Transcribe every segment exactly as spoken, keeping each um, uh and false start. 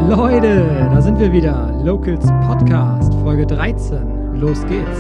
Leute, da sind wir wieder. Locals Podcast, Folge dreizehn. Los geht's.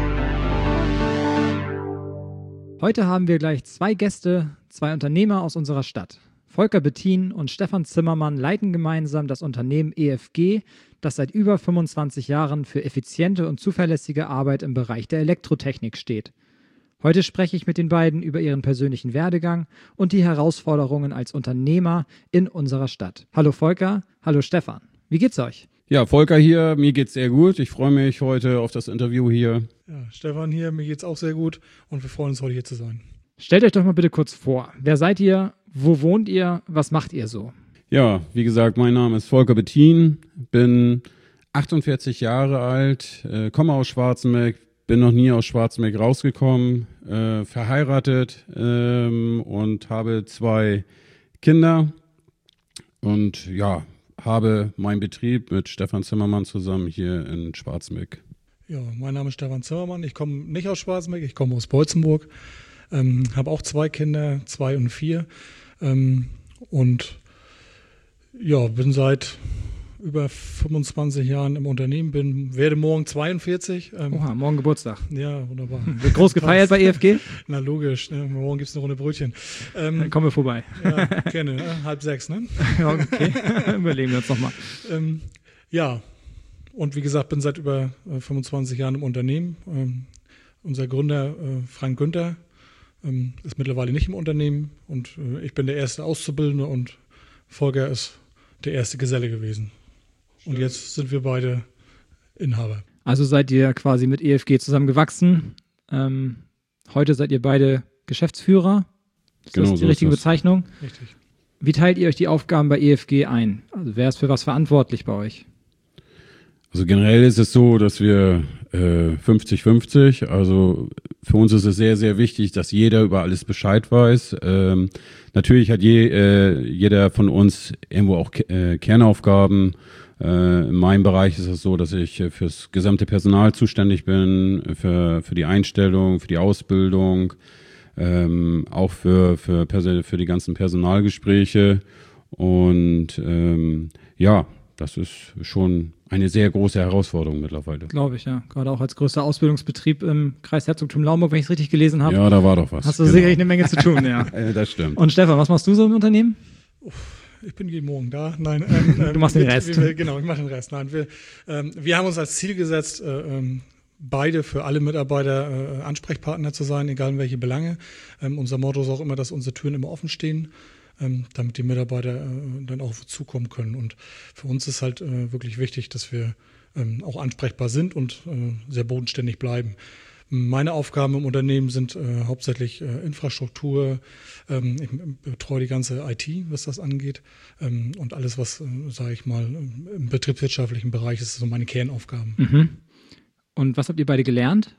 Heute haben wir gleich zwei Gäste, zwei Unternehmer aus unserer Stadt. Volker Bettin und Stefan Zimmermann leiten gemeinsam das Unternehmen E F G, das seit über fünfundzwanzig Jahren für effiziente und zuverlässige Arbeit im Bereich der Elektrotechnik steht. Heute spreche ich mit den beiden über ihren persönlichen Werdegang und die Herausforderungen als Unternehmer in unserer Stadt. Hallo Volker, hallo Stefan. Wie geht's euch? Ja, Volker hier, mir geht's sehr gut. Ich freue mich heute auf das Interview hier. Ja, Stefan hier, mir geht's auch sehr gut und wir freuen uns, heute hier zu sein. Stellt euch doch mal bitte kurz vor. Wer seid ihr? Wo wohnt ihr? Was macht ihr so? Ja, wie gesagt, mein Name ist Volker Bettin, bin achtundvierzig Jahre alt, äh, komme aus Schwarzenberg, bin noch nie aus Schwarzenberg rausgekommen, äh, verheiratet ähm, und habe zwei Kinder und ja, habe meinen Betrieb mit Stefan Zimmermann zusammen hier in Schwarzenberg. Ja, mein Name ist Stefan Zimmermann, ich komme nicht aus Schwarzenberg, ich komme aus Beutzenburg, ähm, habe auch zwei Kinder, zwei und vier ähm, und ja, bin seit über fünfundzwanzig Jahren im Unternehmen, bin, werde morgen zweiundvierzig. Ähm, Oha, morgen Geburtstag. Ja, wunderbar. Wird groß gefeiert bei E F G? Na logisch, ne? Morgen gibt es eine Runde Brötchen. Ähm, Dann kommen wir vorbei. Ja, gerne, ne? halb sechs, ne? Ja, okay, überlegen wir uns nochmal. Ähm, ja, und wie gesagt, bin seit über äh, fünfundzwanzig Jahren im Unternehmen. Ähm, unser Gründer äh, Frank Günther ähm, ist mittlerweile nicht im Unternehmen und äh, ich bin der erste Auszubildende und Volker ist der erste Geselle gewesen. Und jetzt sind wir beide Inhaber. Also seid ihr quasi mit E F G zusammengewachsen. Ähm, heute seid ihr beide Geschäftsführer. Ist Genau, das die so richtige ist das. Bezeichnung? Richtig. Wie teilt ihr euch die Aufgaben bei E F G ein? Also wer ist für was verantwortlich bei euch? Also generell ist es so, dass wir äh, fünfzig fünfzig, also für uns ist es sehr, sehr wichtig, dass jeder über alles Bescheid weiß. Ähm, natürlich hat je, äh, jeder von uns irgendwo auch Ke- äh, Kernaufgaben. Äh, in meinem Bereich ist es so, dass ich äh, fürs gesamte Personal zuständig bin, für, für die Einstellung, für die Ausbildung, ähm, auch für, für, Perso- für die ganzen Personalgespräche. Und ähm, ja, das ist schon eine sehr große Herausforderung mittlerweile. Glaube ich, ja. Gerade auch als größter Ausbildungsbetrieb im Kreis Herzogtum Laumburg, wenn ich es richtig gelesen habe. Ja, da war doch was. Hast du genau. sicherlich eine Menge zu tun, ja. Äh, das stimmt. Und Stefan, was machst du so im Unternehmen? Ich bin jeden Morgen da. Nein, ähm, ähm, Du machst den wir- Rest. Wir, genau, ich mache den Rest. Nein, wir, ähm, wir haben uns als Ziel gesetzt, äh, ähm, beide für alle Mitarbeiter äh, Ansprechpartner zu sein, egal in welche Belange. Ähm, unser Motto ist auch immer, dass unsere Türen immer offen stehen, ähm, damit die Mitarbeiter äh, dann auch zukommen können. Und für uns ist halt äh, wirklich wichtig, dass wir ähm, auch ansprechbar sind und äh, sehr bodenständig bleiben. Meine Aufgaben im Unternehmen sind äh, hauptsächlich äh, Infrastruktur, ähm, ich betreue die ganze I T, was das angeht, ähm, und alles, was, äh, sage ich mal, im betriebswirtschaftlichen Bereich ist, so meine Kernaufgaben. Mhm. Und was habt ihr beide gelernt?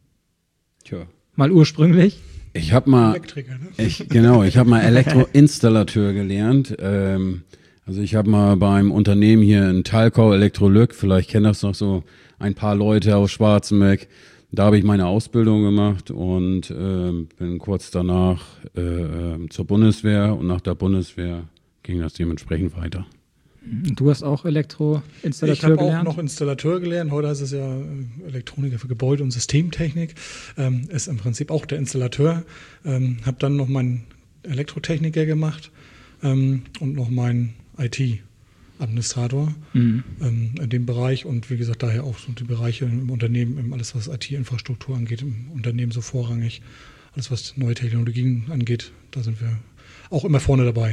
Tja. Mal ursprünglich? Ich habe mal, Elektriker, ne? ich, genau, ich habe mal Elektroinstallateur gelernt. Ähm, also ich habe mal beim Unternehmen hier in Thalkau, Elektrolyk, vielleicht kennen das noch so ein paar Leute aus Schwarzenberg. Da habe ich meine Ausbildung gemacht und ähm, bin kurz danach äh, äh, zur Bundeswehr und nach der Bundeswehr ging das dementsprechend weiter. Und du hast auch Elektroinstallateur Ich habe auch gelernt? noch Installateur gelernt. Heute heißt es ja äh, Elektroniker für Gebäude- und Systemtechnik. Ähm, ist im Prinzip auch der Installateur. Ähm, habe dann noch meinen Elektrotechniker gemacht ähm, und noch meinen I T-Administrator Mhm. ähm, in dem Bereich. Und wie gesagt, daher auch so die Bereiche im Unternehmen, im alles was I T-Infrastruktur angeht, im Unternehmen so vorrangig. Alles was neue Technologien angeht, da sind wir auch immer vorne dabei.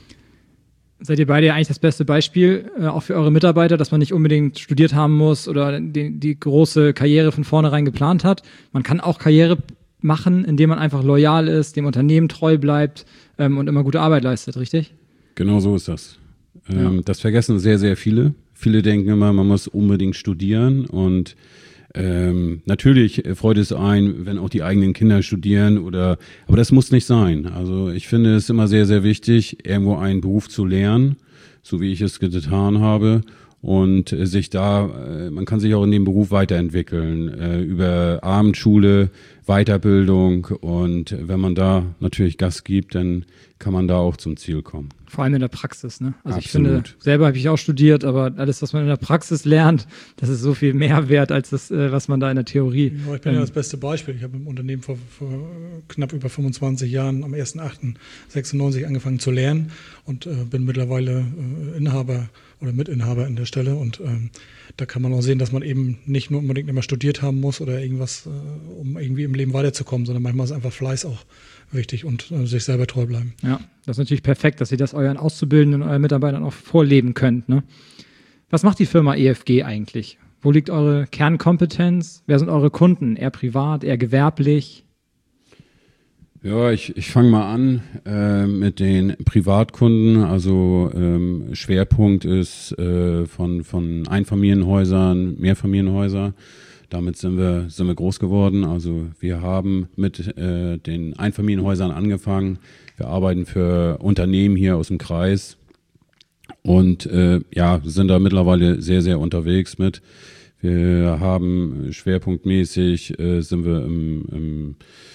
Seid ihr beide ja eigentlich das beste Beispiel, äh, auch für eure Mitarbeiter, dass man nicht unbedingt studiert haben muss oder die, die große Karriere von vornherein geplant hat. Man kann auch Karriere machen, indem man einfach loyal ist, dem Unternehmen treu bleibt ähm, und immer gute Arbeit leistet, richtig? Genau so ist das. Ähm, Ja. Das vergessen sehr, sehr viele. Viele denken immer, man muss unbedingt studieren und ähm, natürlich freut es ein, wenn auch die eigenen Kinder studieren oder, aber das muss nicht sein. Also ich finde es immer sehr, sehr wichtig, irgendwo einen Beruf zu lernen, so wie ich es getan habe und äh, sich da, äh, man kann sich auch in dem Beruf weiterentwickeln, äh, über Abendschule, Weiterbildung, und wenn man da natürlich Gas gibt, dann kann man da auch zum Ziel kommen. Vor allem in der Praxis, ne? Also Absolut. Ich finde, selber habe ich auch studiert, aber alles, was man in der Praxis lernt, das ist so viel mehr wert, als das, äh, was man da in der Theorie. Ja, ich bin ähm, ja das beste Beispiel. Ich habe im Unternehmen vor, vor knapp über fünfundzwanzig Jahren am ersten achten sechsundneunzig angefangen zu lernen und äh, bin mittlerweile äh, Inhaber oder Mitinhaber in der Stelle, und ähm, da kann man auch sehen, dass man eben nicht nur unbedingt immer studiert haben muss oder irgendwas, äh, um irgendwie im Leben weiterzukommen, sondern manchmal ist einfach Fleiß auch wichtig und äh, sich selber treu bleiben. Ja, das ist natürlich perfekt, dass ihr das euren Auszubildenden und euren Mitarbeitern auch vorleben könnt, ne? Was macht die Firma E F G eigentlich? Wo liegt eure Kernkompetenz? Wer sind eure Kunden? Eher privat, eher gewerblich? Ja, ich, ich fange mal an äh, mit den Privatkunden. Also ähm, Schwerpunkt ist äh, von, von Einfamilienhäusern, Mehrfamilienhäuser. Damit sind wir, sind wir groß geworden. Also wir haben mit äh, den Einfamilienhäusern angefangen. Wir arbeiten für Unternehmen hier aus dem Kreis und äh, ja, sind da mittlerweile sehr, sehr unterwegs mit. Wir haben schwerpunktmäßig, äh, sind wir im, im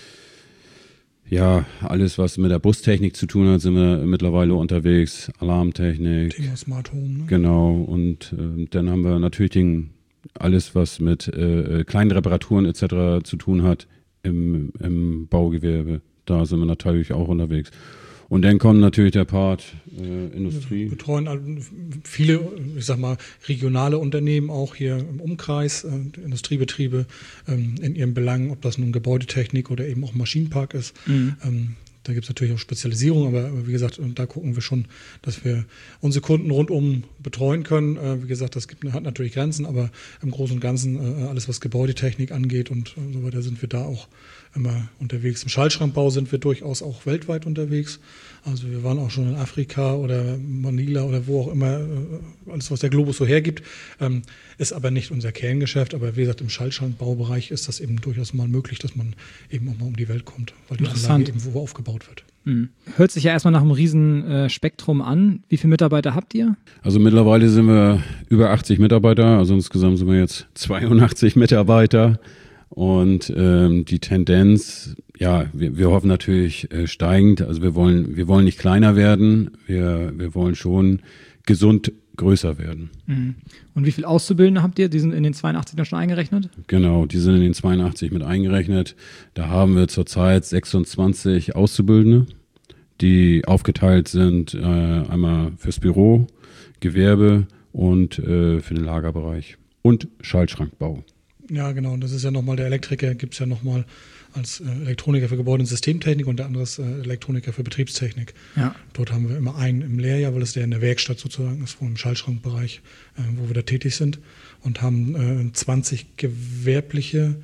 ja, alles, was mit der Bustechnik zu tun hat, sind wir mittlerweile unterwegs. Alarmtechnik. Thema Smart Home, ne? Genau. Und äh, dann haben wir natürlich den, alles, was mit äh, kleinen Reparaturen et cetera zu tun hat im, im Baugewerbe. Da sind wir natürlich auch unterwegs. Und dann kommt natürlich der Part äh, Industrie. Wir betreuen viele, ich sag mal, regionale Unternehmen auch hier im Umkreis, äh, Industriebetriebe ähm, in ihren Belangen, ob das nun Gebäudetechnik oder eben auch Maschinenpark ist. Mhm. Ähm, da gibt es natürlich auch Spezialisierung, aber, aber wie gesagt, da gucken wir schon, dass wir unsere Kunden rundum betreuen können. Äh, wie gesagt, das gibt, hat natürlich Grenzen, aber im Großen und Ganzen äh, alles, was Gebäudetechnik angeht und äh, so weiter, sind wir da auch immer unterwegs. Im Schaltschrankbau sind wir durchaus auch weltweit unterwegs. Also wir waren auch schon in Afrika oder Manila oder wo auch immer, alles was der Globus so hergibt, ähm, ist aber nicht unser Kerngeschäft. Aber wie gesagt, im Schaltschrankbaubereich ist das eben durchaus mal möglich, dass man eben auch mal um die Welt kommt, weil die Anlage eben wo aufgebaut wird. Mhm. Hört sich ja erstmal nach einem riesen äh, Spektrum an. Wie viele Mitarbeiter habt ihr? Also mittlerweile sind wir über achtzig Mitarbeiter, also insgesamt sind wir jetzt zweiundachtzig Mitarbeiter. Und ähm, die Tendenz, ja, wir, wir hoffen natürlich äh, steigend. Also wir wollen, wir wollen nicht kleiner werden, wir, wir wollen schon gesund größer werden. Mhm. Und wie viele Auszubildende habt ihr? Die sind in den zweiundachtzig dann schon eingerechnet? Genau, die sind in den zweiundachtzig mit eingerechnet. Da haben wir zurzeit sechsundzwanzig Auszubildende, die aufgeteilt sind äh, einmal fürs Büro, Gewerbe und äh, für den Lagerbereich und Schaltschrankbau. Ja, genau. Und das ist ja nochmal, der Elektriker gibt es ja nochmal als äh, Elektroniker für Gebäude- und Systemtechnik und der andere ist äh, Elektroniker für Betriebstechnik. Ja. Dort haben wir immer einen im Lehrjahr, weil es der in der Werkstatt sozusagen ist, wo im Schaltschrankbereich, äh, wo wir da tätig sind, und haben äh, zwanzig gewerbliche,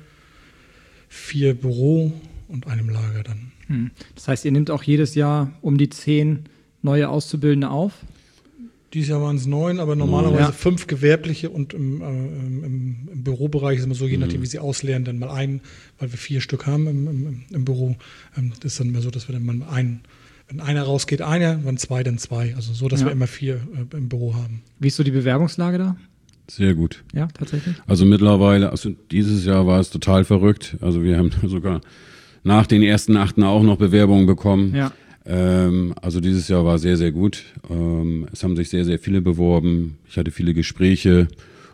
vier Büro und einem Lager dann. Hm. Das heißt, ihr nehmt auch jedes Jahr um die zehn neue Auszubildende auf? Dieses Jahr waren es neun, aber normalerweise ja. fünf gewerbliche und im, äh, im, im Bürobereich ist immer so, je nachdem, wie sie ausleeren, dann mal einen, weil wir vier Stück haben im, im, im Büro. Ähm, das ist dann immer so, dass wir dann mal einen, wenn einer rausgeht, einer, wenn zwei, dann zwei. Also so, dass ja. wir immer vier äh, im Büro haben. Wie ist so die Bewerbungslage da? Sehr gut. Ja, tatsächlich? Also mittlerweile, also dieses Jahr war es total verrückt. Also wir haben sogar nach den ersten Achten auch noch Bewerbungen bekommen. Ja. Ähm, also dieses Jahr war sehr, sehr gut. Ähm, es haben sich sehr, sehr viele beworben. Ich hatte viele Gespräche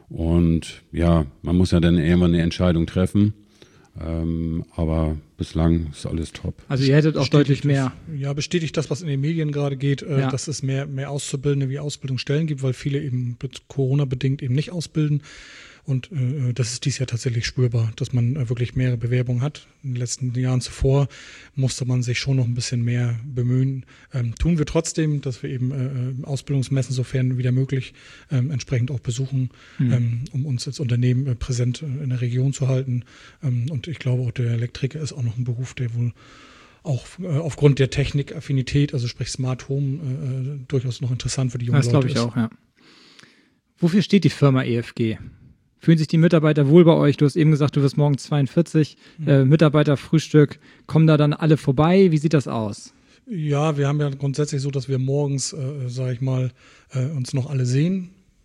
und ja, man muss ja dann irgendwann eine Entscheidung treffen. Ähm, aber bislang ist alles top. Also ihr hättet auch deutlich mehr. Das, ja, bestätigt das, was in den Medien gerade geht, äh, ja. dass es mehr, mehr Auszubildende wie Ausbildungsstellen gibt, weil viele eben Corona-bedingt eben nicht ausbilden. Und äh, das ist dies Jahr tatsächlich spürbar, dass man äh, wirklich mehrere Bewerbungen hat. In den letzten Jahren zuvor musste man sich schon noch ein bisschen mehr bemühen. Ähm, tun wir trotzdem, dass wir eben äh, Ausbildungsmessen, sofern wieder möglich, ähm, entsprechend auch besuchen, mhm. ähm, um uns als Unternehmen äh, präsent äh, in der Region zu halten. Ähm, und ich glaube, auch der Elektriker ist auch noch ein Beruf, der wohl auch äh, aufgrund der Technikaffinität, also sprich Smart Home, äh, durchaus noch interessant für die jungen das Leute ist. Das glaube ich ist. auch, ja. Wofür steht die Firma E F G? Fühlen sich die Mitarbeiter wohl bei euch? Du hast eben gesagt, du wirst morgen zweiundvierzig. Mhm. Äh, Mitarbeiterfrühstück. Kommen da dann alle vorbei? Wie sieht das aus? Ja, wir haben ja grundsätzlich so, dass wir morgens, äh, sage ich mal, äh, uns noch alle sehen.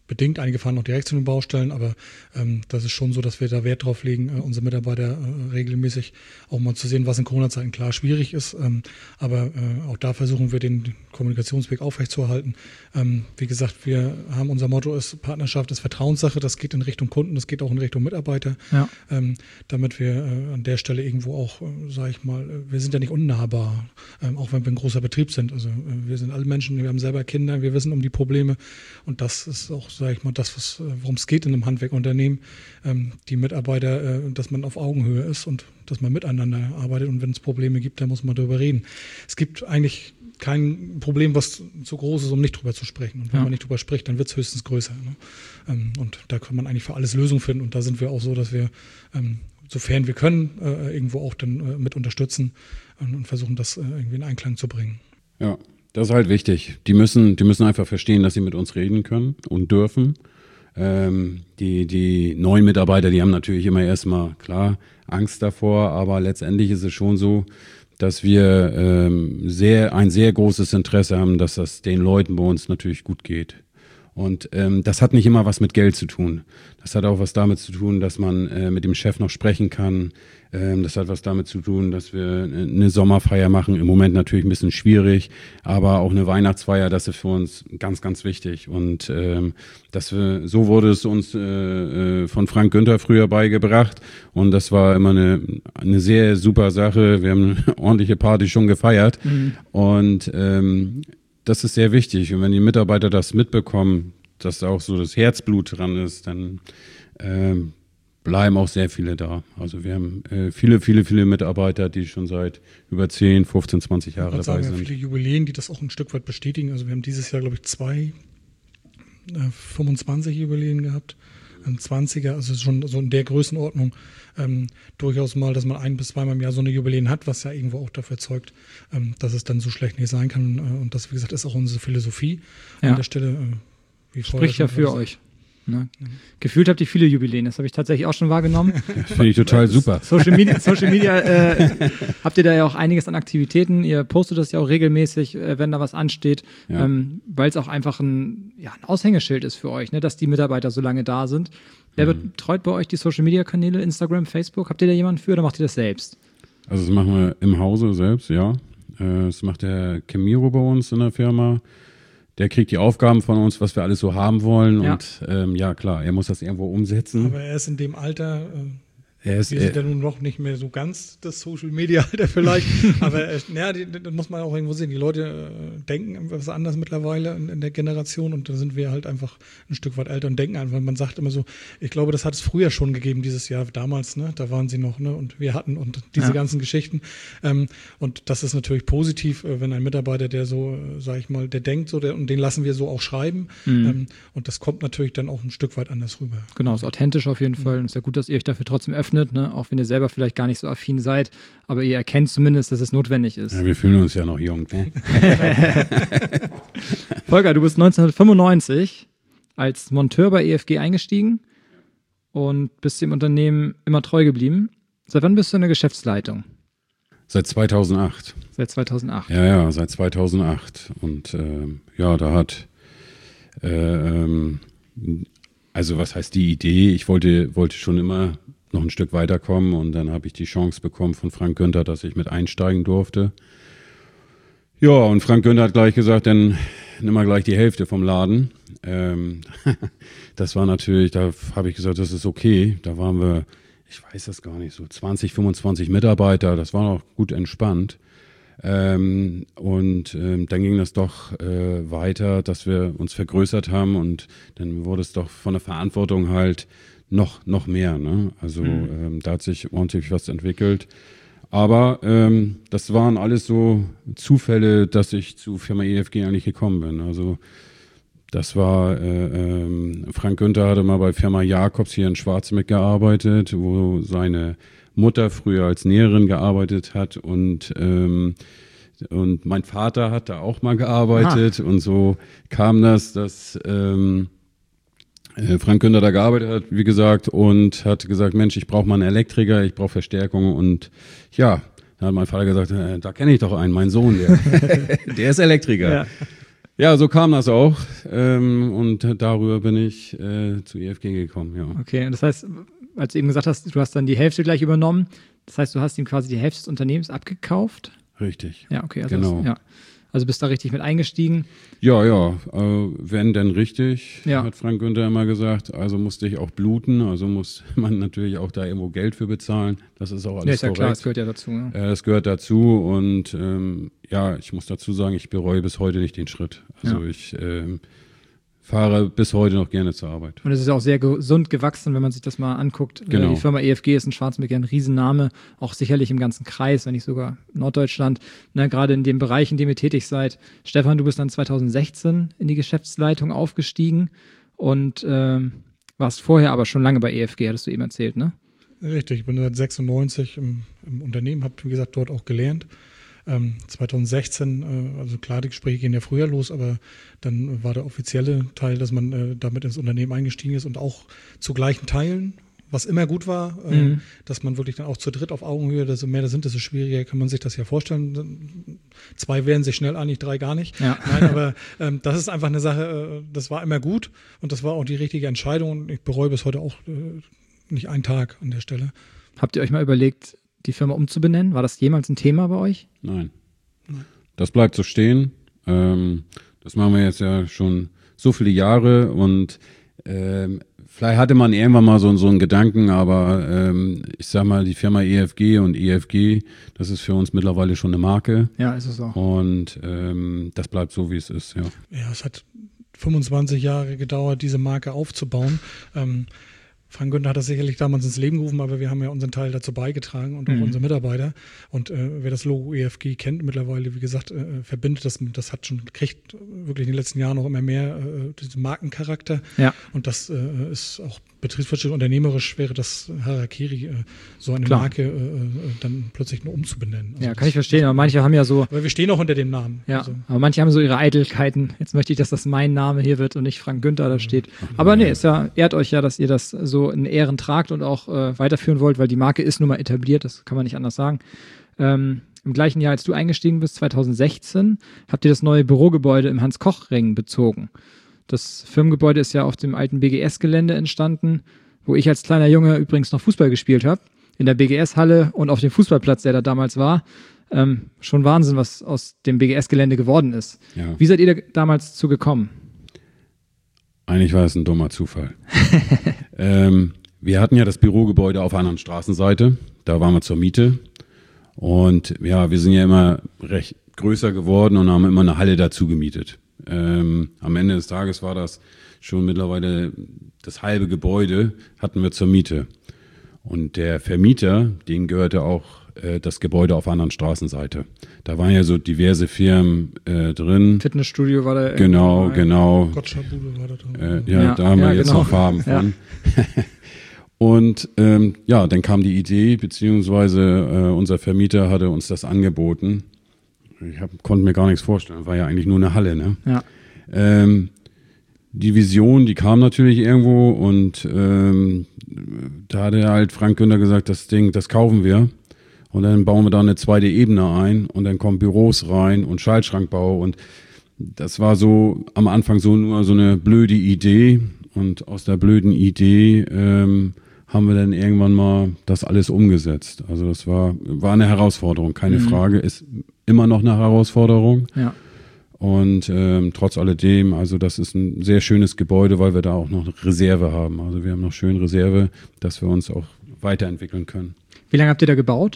bedingt. Einige fahren noch direkt zu den Baustellen, aber ähm, das ist schon so, dass wir da Wert drauf legen, äh, unsere Mitarbeiter äh, regelmäßig auch mal zu sehen, was in Corona-Zeiten klar schwierig ist. Ähm, aber äh, auch da versuchen wir den Kommunikationsweg aufrechtzuerhalten. Ähm, wie gesagt, wir haben unser Motto ist Partnerschaft ist Vertrauenssache. Das geht in Richtung Kunden, das geht auch in Richtung Mitarbeiter. Ja. Ähm, damit wir äh, an der Stelle irgendwo auch, äh, sage ich mal, äh, wir sind ja nicht unnahbar, äh, auch wenn wir ein großer Betrieb sind. Also äh, wir sind alle Menschen, wir haben selber Kinder, wir wissen um die Probleme und das ist auch, sage ich mal, das, worum es geht in einem Handwerkunternehmen, ähm, die Mitarbeiter, äh, dass man auf Augenhöhe ist und dass man miteinander arbeitet und wenn es Probleme gibt, dann muss man darüber reden. Es gibt eigentlich kein Problem, was zu groß ist, um nicht drüber zu sprechen. Und wenn ja. man nicht drüber spricht, dann wird es höchstens größer. Ne? Ähm, und da kann man eigentlich für alles Lösungen finden und da sind wir auch so, dass wir, ähm, sofern wir können, äh, irgendwo auch dann äh, mit unterstützen und, und versuchen, das äh, irgendwie in Einklang zu bringen. Ja. Das ist halt wichtig. Die müssen, die müssen einfach verstehen, dass sie mit uns reden können und dürfen. Ähm, die, die neuen Mitarbeiter, die haben natürlich immer erstmal, klar, Angst davor, aber letztendlich ist es schon so, dass wir ähm, sehr, ein sehr großes Interesse haben, dass das den Leuten bei uns natürlich gut geht. Und ähm, das hat nicht immer was mit Geld zu tun. Das hat auch was damit zu tun, dass man äh, mit dem Chef noch sprechen kann. Ähm, das hat was damit zu tun, dass wir eine Sommerfeier machen. Im Moment natürlich ein bisschen schwierig, aber auch eine Weihnachtsfeier, das ist für uns ganz, ganz wichtig. Und ähm, dass wir, so wurde es uns äh, von Frank Günther früher beigebracht. Und das war immer eine, eine sehr super Sache. Wir haben eine ordentliche Party schon gefeiert. Mhm. Und ähm, das ist sehr wichtig. Und wenn die Mitarbeiter das mitbekommen, dass da auch so das Herzblut dran ist, dann äh, bleiben auch sehr viele da. Also wir haben äh, viele, viele, viele Mitarbeiter, die schon seit über zehn, fünfzehn, zwanzig Jahre dabei sagen, sind. Wir haben viele Jubiläen, die das auch ein Stück weit bestätigen. Also wir haben dieses Jahr, glaube ich, zwei äh, fünfundzwanzig Jubiläen gehabt. Ein zwanziger, also schon so in der Größenordnung ähm, durchaus mal, dass man ein- bis zweimal im Jahr so eine Jubiläen hat, was ja irgendwo auch dafür zeugt, ähm, dass es dann so schlecht nicht sein kann. Äh, und das, wie gesagt, ist auch unsere Philosophie ja. an der Stelle. Äh, wie Spricht ja für euch. Ne? Mhm. Gefühlt habt ihr viele Jubiläen, das habe ich tatsächlich auch schon wahrgenommen. Ja, finde ich total super. Social Media, Social Media äh, habt ihr da ja auch einiges an Aktivitäten. Ihr postet das ja auch regelmäßig, äh, wenn da was ansteht, ja. ähm, weil es auch einfach ein, ja, ein Aushängeschild ist für euch, ne, dass die Mitarbeiter so lange da sind. Wer mhm. betreut bei euch die Social Media Kanäle, Instagram, Facebook? Habt ihr da jemanden für oder macht ihr das selbst? Also das machen wir im Hause selbst, ja. Äh, das macht der Camiro bei uns in der Firma. Der kriegt die Aufgaben von uns, was wir alles so haben wollen. Ja. Und ähm, ja, klar, er muss das irgendwo umsetzen. Aber er ist in dem Alter, äh, er ist, wir sind ja nun noch nicht mehr so ganz das Social-Media-Alter vielleicht. Aber äh, ja, das muss man auch irgendwo sehen. Die Leute äh, denken etwas anders mittlerweile in, in der Generation. Und da sind wir halt einfach ein Stück weit älter und denken einfach. Man sagt immer so, ich glaube, das hat es früher schon gegeben dieses Jahr. Damals, ne, da waren sie noch, ne, und wir hatten und diese ja. ganzen Geschichten. Ähm, und das ist natürlich positiv, äh, wenn ein Mitarbeiter, der so, äh, sag ich mal, der denkt so, der, und den lassen wir so auch schreiben. Mhm. Ähm, und das kommt natürlich dann auch ein Stück weit anders rüber. Genau, ist authentisch auf jeden mhm. Fall. Und es ist ja gut, dass ihr euch dafür trotzdem öffnet. Ne? Auch wenn ihr selber vielleicht gar nicht so affin seid, aber ihr erkennt zumindest, dass es notwendig ist. Ja, wir fühlen uns ja noch jung. Ne? Volker, du bist neunzehnhundertfünfundneunzig als Monteur bei E F G eingestiegen und bist dem Unternehmen immer treu geblieben. Seit wann bist du in der Geschäftsleitung? Seit zweitausendacht. Seit zweitausendacht. Ja, ja, seit zweitausendacht. Und äh, ja, da hat äh, ähm, also was heißt die Idee? Ich wollte, wollte schon immer noch ein Stück weiterkommen und dann habe ich die Chance bekommen von Frank Günther, dass ich mit einsteigen durfte. Ja, und Frank Günther hat gleich gesagt, dann nimm mal gleich die Hälfte vom Laden. Ähm, das war natürlich, da habe ich gesagt, das ist okay. Da waren wir, ich weiß das gar nicht, so zwanzig, fünfundzwanzig Mitarbeiter, das war noch gut entspannt. Ähm, und ähm, dann ging das doch äh, weiter, dass wir uns vergrößert haben und dann wurde es doch von der Verantwortung halt noch noch mehr. Ne? Also mhm. ähm, da hat sich ordentlich was entwickelt. Aber ähm, das waren alles so Zufälle, dass ich zu Firma E F G eigentlich gekommen bin. Also das war, äh, ähm, Frank Günther hatte mal bei Firma Jacobs hier in Schwarzenbeck gearbeitet, wo seine Mutter früher als Näherin gearbeitet hat und ähm, und mein Vater hat da auch mal gearbeitet ah. und so kam das, dass ähm, Frank Günther da gearbeitet hat, wie gesagt, und hat gesagt, Mensch, ich brauche mal einen Elektriker, ich brauche Verstärkung und ja, da hat mein Vater gesagt, äh, da kenne ich doch einen, mein Sohn, der, der ist Elektriker. Ja. Ja, so kam das auch. Ähm, und darüber bin ich äh, zu E F G gekommen, ja. Okay, und das heißt, als du eben gesagt hast, du hast dann die Hälfte gleich übernommen, das heißt, du hast ihm quasi die Hälfte des Unternehmens abgekauft? Richtig. Ja, okay. Also genau. Das, ja. Also bist da richtig mit eingestiegen? Ja, ja, äh, wenn denn richtig, ja. hat Frank Günther immer gesagt. Also musste ich auch bluten, also muss man natürlich auch da irgendwo Geld für bezahlen. Das ist auch alles ja, ist ja korrekt. Klar, das gehört ja dazu. Ne? Äh, das gehört dazu und ähm, ja, ich muss dazu sagen, ich bereue bis heute nicht den Schritt. Also ja. ich ähm, fahre bis heute noch gerne zur Arbeit. Und es ist auch sehr gesund gewachsen, wenn man sich das mal anguckt. Genau. Die Firma E F G ist in Schwarzenberg ein Riesenname, auch sicherlich im ganzen Kreis, wenn nicht sogar Norddeutschland. Ne, gerade in dem Bereich, in dem ihr tätig seid. Stefan, du bist dann zweitausendsechzehn in die Geschäftsleitung aufgestiegen und ähm, warst vorher aber schon lange bei E F G, hattest du eben erzählt, ne? Richtig, ich bin seit sechsundneunzig im, im Unternehmen, habe wie gesagt dort auch gelernt. Ähm, zweitausendsechzehn, äh, also klar, die Gespräche gehen ja früher los, aber dann war der offizielle Teil, dass man äh, damit ins Unternehmen eingestiegen ist und auch zu gleichen Teilen, was immer gut war, äh, mhm. dass man wirklich dann auch zu dritt auf Augenhöhe, desto mehr das sind, desto schwieriger kann man sich das ja vorstellen. Zwei werden sich schnell einig, drei gar nicht. Ja. Nein, aber ähm, das ist einfach eine Sache, äh, das war immer gut und das war auch die richtige Entscheidung und ich bereue bis heute auch äh, nicht einen Tag an der Stelle. Habt ihr euch mal überlegt, die Firma umzubenennen? War das jemals ein Thema bei euch? Nein. Nein. Das bleibt so stehen. Ähm, das machen wir jetzt ja schon so viele Jahre und ähm, vielleicht hatte man irgendwann mal so, so einen Gedanken, aber ähm, ich sag mal, die Firma E F G und E F G, das ist für uns mittlerweile schon eine Marke. Ja, ist es auch. Und ähm, das bleibt so, wie es ist, ja. Ja, es hat fünfundzwanzig Jahre gedauert, diese Marke aufzubauen. Ähm, Frank Günther hat das sicherlich damals ins Leben gerufen, aber wir haben ja unseren Teil dazu beigetragen und auch mhm. unsere Mitarbeiter. Und äh, wer das Logo E F G kennt mittlerweile, wie gesagt, äh, verbindet das, das hat schon, kriegt wirklich in den letzten Jahren noch immer mehr äh, diesen Markencharakter. Ja. Und das äh, ist auch betriebswirtschaftlich, unternehmerisch wäre das Harakiri, äh, so eine Klar. Marke äh, dann plötzlich nur umzubenennen. Also ja, kann ich verstehen, aber manche haben ja so... Aber wir stehen auch unter dem Namen. Ja, also. aber manche haben so ihre Eitelkeiten. Jetzt möchte ich, dass das mein Name hier wird und nicht Frank Günther da steht. Aber nee, es ja, ehrt euch ja, dass ihr das so in Ehren tragt und auch äh, weiterführen wollt, weil die Marke ist nun mal etabliert, das kann man nicht anders sagen. Ähm, im gleichen Jahr, als du eingestiegen bist, zweitausendsechzehn, habt ihr das neue Bürogebäude im Hans-Koch-Ring bezogen. Das Firmengebäude ist ja auf dem alten B G S-Gelände entstanden, wo ich als kleiner Junge übrigens noch Fußball gespielt habe. In der B G S-Halle und auf dem Fußballplatz, der da damals war. Ähm, schon Wahnsinn, was aus dem B G S-Gelände geworden ist. Ja. Wie seid ihr da damals zu gekommen? Eigentlich war es ein dummer Zufall. ähm, wir hatten ja das Bürogebäude auf einer anderen Straßenseite. Da waren wir zur Miete. Und ja, wir sind ja immer recht größer geworden und haben immer eine Halle dazu gemietet. Ähm, am Ende des Tages war das schon mittlerweile das halbe Gebäude hatten wir zur Miete. Und der Vermieter, dem gehörte auch äh, das Gebäude auf der anderen Straßenseite. Da waren ja so diverse Firmen äh, drin. Fitnessstudio war da. Genau, genau. Gotcha-Bude war da drin. Äh, ja, ja, da haben ja, wir jetzt genau. noch Farben von. Ja. Und ähm, ja, dann kam die Idee, beziehungsweise äh, unser Vermieter hatte uns das angeboten. Ich hab, konnte mir gar nichts vorstellen, war ja eigentlich nur eine Halle. Ne? Ja. Ähm, die Vision, die kam natürlich irgendwo und ähm, da hatte halt Frank Günther gesagt, das Ding, das kaufen wir. Und dann bauen wir da eine zweite Ebene ein und dann kommen Büros rein und Schaltschrankbau. Und das war so am Anfang so nur so eine blöde Idee. Und aus der blöden Idee ähm, haben wir dann irgendwann mal das alles umgesetzt. Also das war, war eine Herausforderung, keine mhm. Frage. Ist immer noch eine Herausforderung. Ja. Und ähm, trotz alledem, also das ist ein sehr schönes Gebäude, weil wir da auch noch Reserve haben. Also wir haben noch schön Reserve, dass wir uns auch weiterentwickeln können. Wie lange habt ihr da gebaut?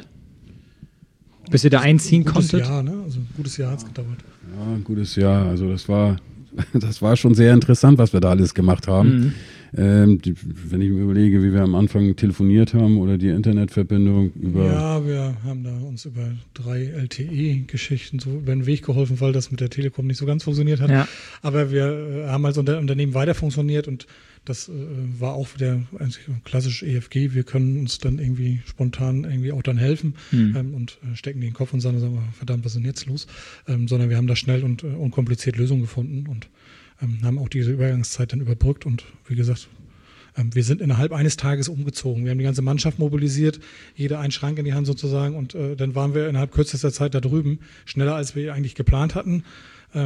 Bis ihr da einziehen ein gutes konntet? Jahr, ne? Also ein gutes Jahr hat es gedauert. Ja, ein gutes Jahr. Also das war, das war schon sehr interessant, was wir da alles gemacht haben. Mhm. Ähm, die, wenn ich mir überlege, wie wir am Anfang telefoniert haben oder die Internetverbindung über... Ja, wir haben da uns über drei L T E-Geschichten so über den Weg geholfen, weil das mit der Telekom nicht so ganz funktioniert hat. Ja. Aber wir äh, haben als Unternehmen weiter funktioniert und das äh, war auch wieder klassisch E F G. Wir können uns dann irgendwie spontan irgendwie auch dann helfen mhm. ähm, und äh, stecken die in den Kopf und sagen, sagen verdammt, was ist denn jetzt los? Ähm, sondern wir haben da schnell und äh, unkompliziert Lösungen gefunden und ähm, haben auch diese Übergangszeit dann überbrückt und wie gesagt, ähm, wir sind innerhalb eines Tages umgezogen. Wir haben die ganze Mannschaft mobilisiert, jeder einen Schrank in die Hand sozusagen und äh, dann waren wir innerhalb kürzester Zeit da drüben, schneller als wir eigentlich geplant hatten. Ähm,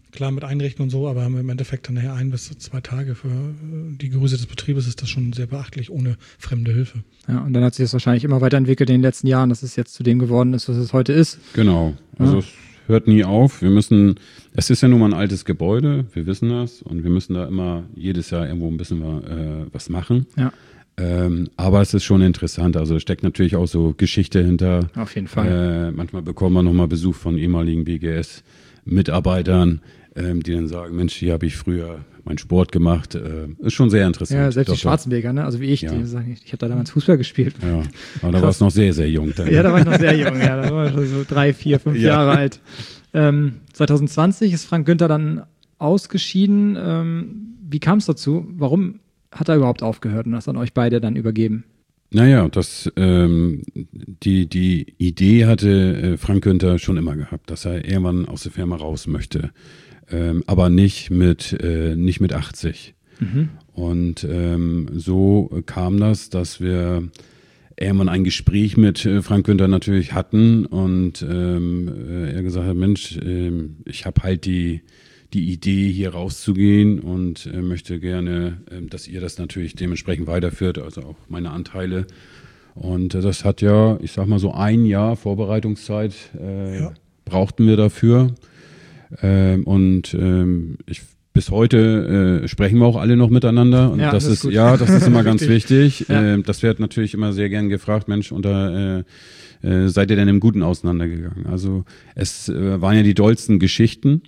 klar mit einrichten und so, aber haben wir im Endeffekt dann nachher ein bis zwei Tage für die Größe des Betriebes, ist das schon sehr beachtlich, ohne fremde Hilfe. Ja, und dann hat sich das wahrscheinlich immer weiterentwickelt in den letzten Jahren, dass es jetzt zu dem geworden ist, was es heute ist. Genau, also ja. Es hört nie auf. Wir müssen, es ist ja nun mal ein altes Gebäude, wir wissen das und wir müssen da immer jedes Jahr irgendwo ein bisschen äh, was machen. Ja. Ähm, aber es ist schon interessant, also es steckt natürlich auch so Geschichte hinter. Auf jeden Fall. Äh, manchmal bekommen wir nochmal Besuch von ehemaligen B G S-Mitarbeitern, ähm, die dann sagen, Mensch, hier habe ich früher meinen Sport gemacht. Äh, ist schon sehr interessant. Ja, selbst doch, die Schwarzenberger, ne? Also wie ich, ja. die sagen, ich habe da damals Fußball gespielt. Ja, aber da warst du noch sehr, sehr jung. Dann. Ja, da war ich noch sehr jung, ja, da war ich schon so drei, vier, fünf ja. Jahre alt. Ähm, zwanzig zwanzig ist Frank Günther dann ausgeschieden. Ähm, wie kam es dazu? Warum hat er überhaupt aufgehört und das an euch beide dann übergeben? Naja, das, ähm, die, die Idee hatte äh, Frank Günther schon immer gehabt, dass er irgendwann aus der Firma raus möchte. Ähm, aber nicht mit, äh, nicht mit achtzig. Mhm. Und ähm, so kam das, dass wir irgendwann ein Gespräch mit äh, Frank Günther natürlich hatten und ähm, äh, er gesagt hat, Mensch, äh, ich habe halt die die Idee, hier rauszugehen und äh, möchte gerne, äh, dass ihr das natürlich dementsprechend weiterführt, also auch meine Anteile. Und äh, das hat ja, ich sag mal so ein Jahr Vorbereitungszeit äh, ja. brauchten wir dafür. Ähm, und ähm, ich, bis heute äh, sprechen wir auch alle noch miteinander. Und ja, das, das ist, ist ja, das ist immer ganz wichtig. Ja. Ähm, das wird natürlich immer sehr gern gefragt, Mensch, unter äh, äh, seid ihr denn im Guten auseinandergegangen? Also es äh, waren ja die dollsten Geschichten.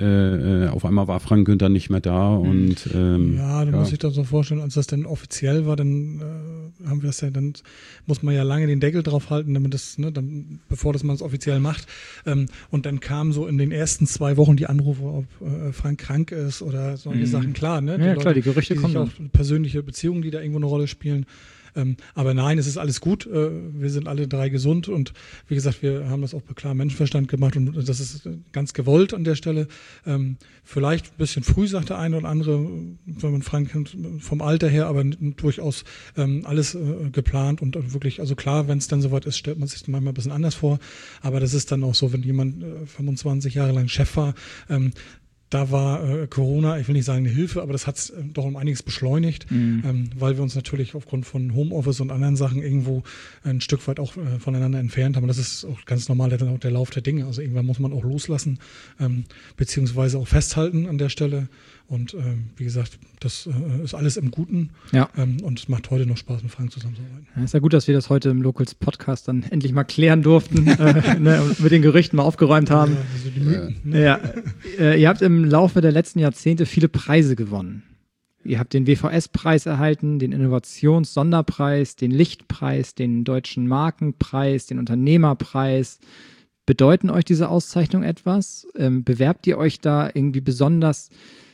Äh, auf einmal war Frank Günther nicht mehr da und ähm, ja, da ja. muss ich das so vorstellen, als das dann offiziell war, dann äh, haben wir das ja, dann muss man ja lange den Deckel drauf halten, damit das, ne, dann, bevor das man es offiziell macht. Ähm, und dann kamen so in den ersten zwei Wochen die Anrufe, ob äh, Frank krank ist oder solche mhm. Sachen, klar, ne? Die ja, Leute, klar, die Gerüchte die kommen auch persönliche Beziehungen, die da irgendwo eine Rolle spielen. Ähm, aber nein, es ist alles gut. Äh, wir sind alle drei gesund und wie gesagt, wir haben das auch mit klarem Menschenverstand gemacht und das ist ganz gewollt an der Stelle. Ähm, vielleicht ein bisschen früh, sagt der eine oder andere, wenn man Frank kennt, vom Alter her, aber durchaus ähm, alles äh, geplant und wirklich, also klar, wenn es dann soweit ist, stellt man sich manchmal ein bisschen anders vor. Aber das ist dann auch so, wenn jemand äh, fünfundzwanzig Jahre lang Chef war, ähm, da war äh, Corona, ich will nicht sagen eine Hilfe, aber das hat es äh, doch um einiges beschleunigt, mhm. ähm, weil wir uns natürlich aufgrund von Homeoffice und anderen Sachen irgendwo ein Stück weit auch äh, voneinander entfernt haben. Und das ist auch ganz normal der, der Lauf der Dinge. Also irgendwann muss man auch loslassen, ähm, beziehungsweise auch festhalten an der Stelle. Und ähm, wie gesagt, das äh, ist alles im Guten. Ja. Ähm, und es macht heute noch Spaß, mit Frank zusammenzuarbeiten. Ja, ist ja gut, dass wir das heute im Locals Podcast dann endlich mal klären durften, äh, ne, und mit den Gerüchten mal aufgeräumt haben. Ja, also die Mythen, ne? Ja. Äh, ihr habt im Laufe der letzten Jahrzehnte viele Preise gewonnen. Ihr habt den W V S-Preis erhalten, den Innovations-Sonderpreis, den Lichtpreis, den Deutschen Markenpreis, den Unternehmerpreis. Bedeuten euch diese Auszeichnungen etwas? Ähm, bewerbt ihr euch da irgendwie besonders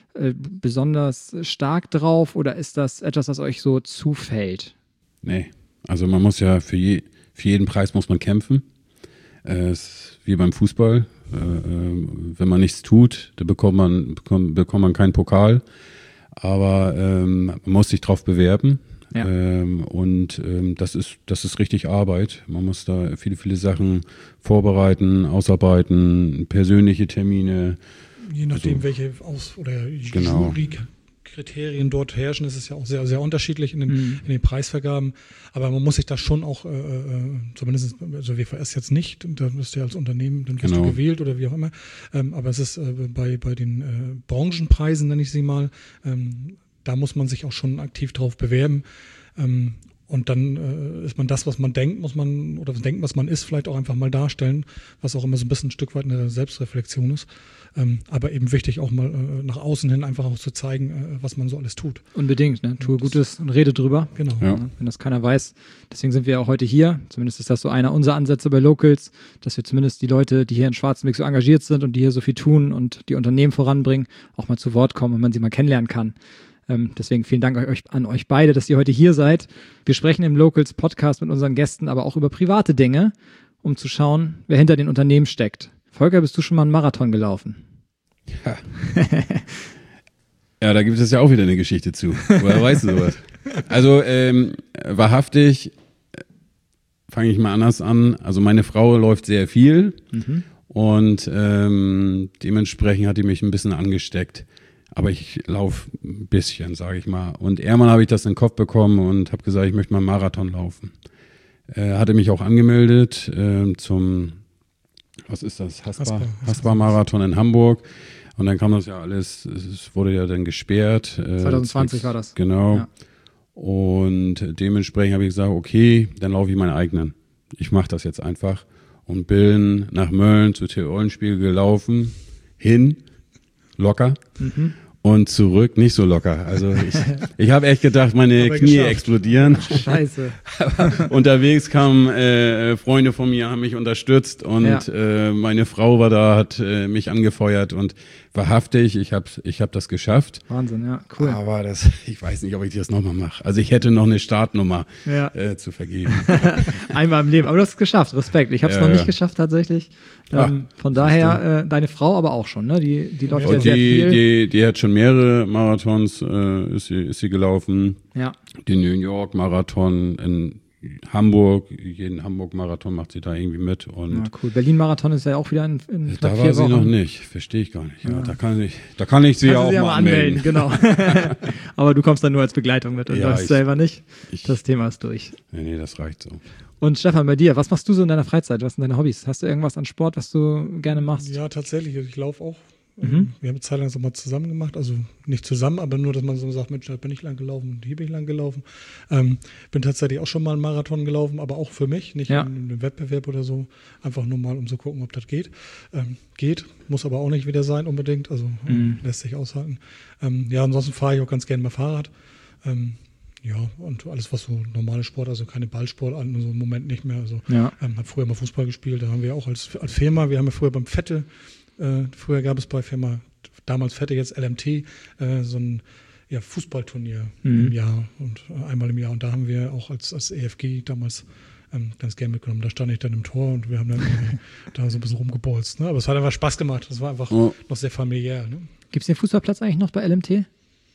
besonders stark drauf oder ist das etwas, was euch so zufällt? Nee, also man muss ja für, je, für jeden Preis muss man kämpfen. Es ist wie beim Fußball. Wenn man nichts tut, dann bekommt man, bekommt, bekommt man keinen Pokal. Aber ähm, man muss sich drauf bewerben. Ja. Ähm, und ähm, das ist, das ist richtig Arbeit. Man muss da viele, viele Sachen vorbereiten, ausarbeiten, persönliche Termine. Je nachdem, also, welche Aus- oder genau. Jurykriterien dort herrschen, ist es ja auch sehr, sehr unterschiedlich in den, mhm. in den Preisvergaben. Aber man muss sich da schon auch, äh, zumindest, also W V S jetzt nicht, da wirst du ja als Unternehmen, dann wirst genau. du gewählt oder wie auch immer. Ähm, aber es ist äh, bei, bei den äh, Branchenpreisen, nenne ich sie mal, ähm, da muss man sich auch schon aktiv drauf bewerben. Ähm, Und dann äh, ist man das, was man denkt, muss man, oder denkt, was man ist, vielleicht auch einfach mal darstellen, was auch immer so ein bisschen ein Stück weit eine Selbstreflexion ist. Ähm, aber eben wichtig, auch mal äh, nach außen hin einfach auch zu zeigen, äh, was man so alles tut. Unbedingt, ne? Tue Gutes und rede drüber. Genau. Ja. Wenn das keiner weiß. Deswegen sind wir auch heute hier. Zumindest ist das so einer unserer Ansätze bei Locals, dass wir zumindest die Leute, die hier in Schwarzenberg so engagiert sind und die hier so viel tun und die Unternehmen voranbringen, auch mal zu Wort kommen und man sie mal kennenlernen kann. Ähm, deswegen vielen Dank euch, an euch beide, dass ihr heute hier seid. Wir sprechen im Locals Podcast mit unseren Gästen aber auch über private Dinge, um zu schauen, wer hinter den Unternehmen steckt. Volker, bist du schon mal einen Marathon gelaufen? Ja. Ja, da gibt es ja auch wieder eine Geschichte zu. Woher weißt du sowas? Also ähm, wahrhaftig, fange ich mal anders an. Also meine Frau läuft sehr viel. Mhm. Und ähm, dementsprechend hat die mich ein bisschen angesteckt. Aber ich laufe ein bisschen, sage ich mal. Und irgendwann habe ich das in den Kopf bekommen und habe gesagt, ich möchte mal einen Marathon laufen. Äh, hatte mich auch angemeldet äh, zum, was ist das, Haspa, Haspa-Marathon in Hamburg. Und dann kam das ja alles, es wurde ja dann gesperrt. Äh, zwanzig zwanzig war das. Genau. Ja. Und dementsprechend habe ich gesagt, okay, dann laufe ich meinen eigenen. Ich mache das jetzt einfach. Und bin nach Mölln zu T-Eulenspiegel gelaufen, hin, locker. Mhm. Und zurück nicht so locker. Also ich, ich habe echt gedacht, meine Aber Knie geschafft. explodieren. Scheiße. Unterwegs kamen äh, Freunde von mir, haben mich unterstützt und Ja. äh, meine Frau war da, hat äh, mich angefeuert und wahrhaftig, ich habe ich hab das geschafft. Wahnsinn, ja, cool. Aber das, ich weiß nicht, ob ich das nochmal mache. Also ich hätte noch eine Startnummer Ja. äh, zu vergeben. Einmal im Leben, aber du hast es geschafft, Respekt. Ich habe es Ja, noch nicht ja. geschafft tatsächlich. Ah, Ähm, von daher, äh, deine Frau aber auch schon, ne? Die, die läuft ja Und sehr die, viel. die, die hat schon mehrere Marathons, äh, ist, sie, ist sie gelaufen. Ja, Den New York Marathon in Hamburg, jeden Hamburg-Marathon macht sie da irgendwie mit. Und ja, cool. Berlin-Marathon ist ja auch wieder in, in knapp da vier war sie Wochen. noch nicht, verstehe ich gar nicht. Ja, Ja. Da kann ich, da kann ich sie ja Kannst auch du sie mal anmelden. genau. Aber du kommst dann nur als Begleitung mit und Ja, läufst ich- selber nicht. Ich, Das Thema ist durch. nee, nee, das reicht so. Und Stefan, bei dir, was machst du so in deiner Freizeit? Was sind deine Hobbys? Hast du irgendwas an Sport, was du gerne machst? Ja, tatsächlich. Ich laufe auch. Mhm. Wir haben eine Zeit lang so mal zusammen gemacht. Also nicht zusammen, aber nur, dass man so sagt, Mensch, da bin ich lang gelaufen und hier bin ich lang gelaufen. Ähm, bin tatsächlich auch schon mal einen Marathon gelaufen, aber auch für mich, nicht Ja. in einem Wettbewerb oder so. Einfach nur mal, um zu gucken, ob das geht. Ähm, geht, muss aber auch nicht wieder sein unbedingt. Also äh, Mhm. lässt sich aushalten. Ähm, ja, ansonsten fahre ich auch ganz gerne mal Fahrrad. Ähm, ja, und alles, was so normale Sport, also keine Ballsport an, so im Moment nicht mehr. Also Ja. ähm, habe früher mal Fußball gespielt, da haben wir auch als, als Firma, wir haben ja früher beim Fette, äh, früher gab es bei Firma, damals Fette, jetzt L M T, äh, so ein ja, Fußballturnier Mhm. im Jahr und äh, einmal im Jahr. Und da haben wir auch als, als E F G damals ähm, ganz gern mitgenommen. Da stand ich dann im Tor und wir haben dann irgendwie da so ein bisschen rumgebolzt. Ne? Aber es hat einfach Spaß gemacht. Das war einfach Oh. noch sehr familiär. Ne? Gibt es den Fußballplatz eigentlich noch bei L M T?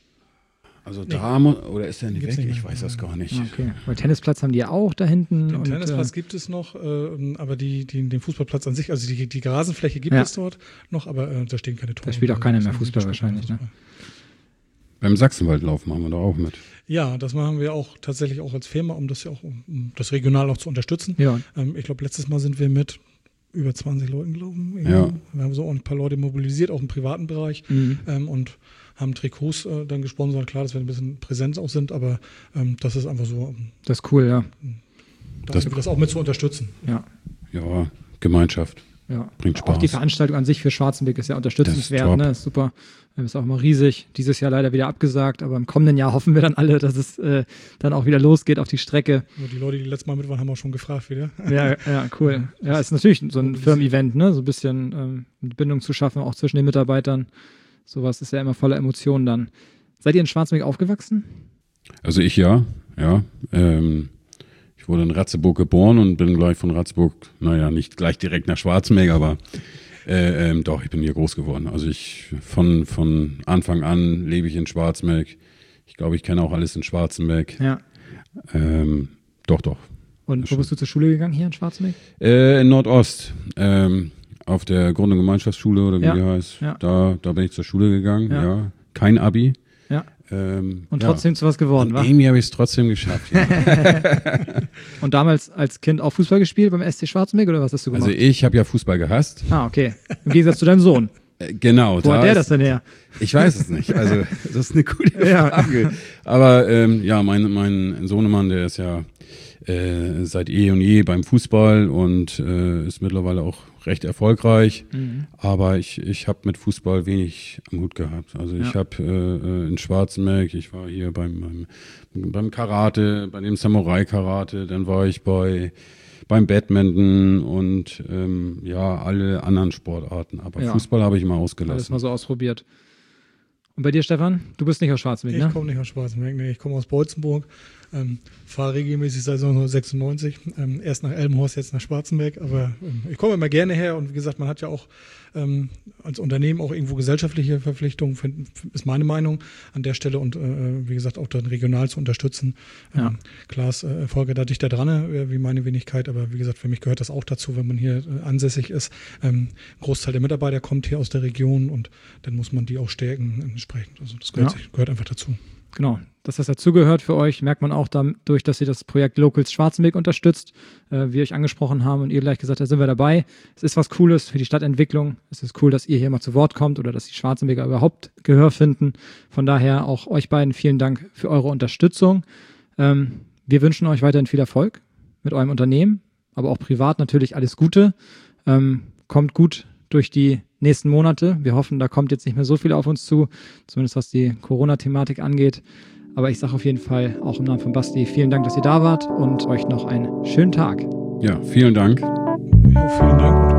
Also da, mu- oder ist der nicht Gibt's weg? nicht Ich mehr. weiß das gar nicht. Okay. Weil Tennisplatz haben die ja auch da hinten. Den und, Tennisplatz äh, gibt es noch, äh, aber die, die, den Fußballplatz an sich, also die, die Rasenfläche gibt Ja. es dort noch, aber äh, da stehen keine Tore. Da spielt auch keiner mehr Das ist Fußball ein wahrscheinlich, ne? Fußball. Beim Sachsenwaldlauf machen wir da auch mit. Ja, das machen wir auch tatsächlich auch als Firma, um das ja auch, um das regional auch zu unterstützen. Ja. Ähm, ich glaube, letztes Mal sind wir mit über zwanzig Leuten gelaufen. irgendwie. Ja. Wir haben so auch ein paar Leute mobilisiert, auch im privaten Bereich, Mhm. ähm, und haben Trikots äh, dann gesponsert. Klar, dass wir ein bisschen Präsenz auch sind, aber ähm, das ist einfach so, um Das ist cool, ja. das, Das- das auch mit zu unterstützen. Ja. Ja, Gemeinschaft. Ja. Bringt Auch die Spaß. Veranstaltung an sich für Schwarzenberg ist ja unterstützenswert, top. ne? Ist super. Ist auch mal riesig. Dieses Jahr leider wieder abgesagt, aber im kommenden Jahr hoffen wir dann alle, dass es äh, dann auch wieder losgeht auf die Strecke. Nur die Leute, die letztes Mal mit waren, haben auch schon gefragt wieder. Ja, ja, cool. Ja, ist natürlich so ein Firmen-Event, ne? So ein bisschen ähm, Bindung zu schaffen, auch zwischen den Mitarbeitern. Sowas ist ja immer voller Emotionen dann. Seid ihr in Schwarzenberg aufgewachsen? Also ich ja, ja. Ähm, ich wurde in Ratzeburg geboren und bin gleich von Ratzeburg, naja, nicht gleich direkt nach Schwarzenberg, aber äh, ähm, doch, ich bin hier groß geworden. Also ich von, von Anfang an lebe ich in Schwarzenberg. Ich glaube, ich kenne auch alles in Schwarzenberg. Ja. Ähm, doch, doch. Und wo bist du zur Schule gegangen hier in Schwarzenberg? Äh, in Nordost, ähm, auf der Grund- und Gemeinschaftsschule oder wie Ja, die heißt. ja. Da, da bin ich zur Schule gegangen, Ja. ja. Kein Abi. Ja. Ähm, Und ja. trotzdem zu was geworden, Und wa? irgendwie habe ich es trotzdem geschafft. Ja. Und damals als Kind auch Fußball gespielt beim S C Schwarzenberg oder was hast du gemacht? Also ich habe ja Fußball gehasst. ah, okay. Im Gegensatz zu deinem Sohn. Äh, genau. Wo da hat der ist- das denn her? Ich weiß es nicht. Also das ist eine gute Ja. Frage. Aber ähm, ja, mein, mein Sohnemann, der ist ja äh, seit eh und je beim Fußball und äh, ist mittlerweile auch recht erfolgreich. Mhm. Aber ich, ich habe mit Fußball wenig am Hut gehabt. Also ich Ja. habe äh, in Schwarzenberg, ich war hier beim, beim, beim Karate, bei dem Samurai-Karate, dann war ich bei beim Badminton und ähm, ja, alle anderen Sportarten. Aber Ja. Fußball habe ich mal Alles ausgelassen. mal so ausprobiert. Und bei dir, Stefan? Du bist nicht aus Schwarzenberg, ich ne? Ich komme nicht aus Schwarzenberg, nee, ich komme aus Beutzenburg. Ähm, fahre regelmäßig seit neunzehnhundertsechsundneunzig, ähm, erst nach Elmhorst, jetzt nach Schwarzenberg, aber ähm, ich komme immer gerne her und wie gesagt, man hat ja auch ähm, als Unternehmen auch irgendwo gesellschaftliche Verpflichtungen, find, ist meine Meinung an der Stelle und äh, wie gesagt auch dann regional zu unterstützen. Ähm, Ja. Klar ist äh, Volker da dichter dran, äh, wie meine Wenigkeit, aber wie gesagt, für mich gehört das auch dazu, wenn man hier äh, ansässig ist. Ähm, ein Großteil der Mitarbeiter kommt hier aus der Region und dann muss man die auch stärken entsprechend. Also das gehört, Ja. sich, gehört einfach dazu. Genau, dass das dazugehört für euch, merkt man auch dadurch, dass ihr das Projekt Locals Schwarzenberg unterstützt, äh, wie euch angesprochen haben und ihr gleich gesagt habt, da sind wir dabei. Es ist was Cooles für die Stadtentwicklung. Es ist cool, dass ihr hier mal zu Wort kommt oder dass die Schwarzenberger überhaupt Gehör finden. Von daher auch euch beiden vielen Dank für eure Unterstützung. Ähm, wir wünschen euch weiterhin viel Erfolg mit eurem Unternehmen, aber auch privat natürlich alles Gute. Ähm, kommt gut durch die nächsten Monate. Wir hoffen, da kommt jetzt nicht mehr so viel auf uns zu, zumindest was die Corona-Thematik angeht. Aber ich sage auf jeden Fall auch im Namen von Basti vielen Dank, dass ihr da wart und euch noch einen schönen Tag. Ja, vielen Dank. Ja, vielen Dank und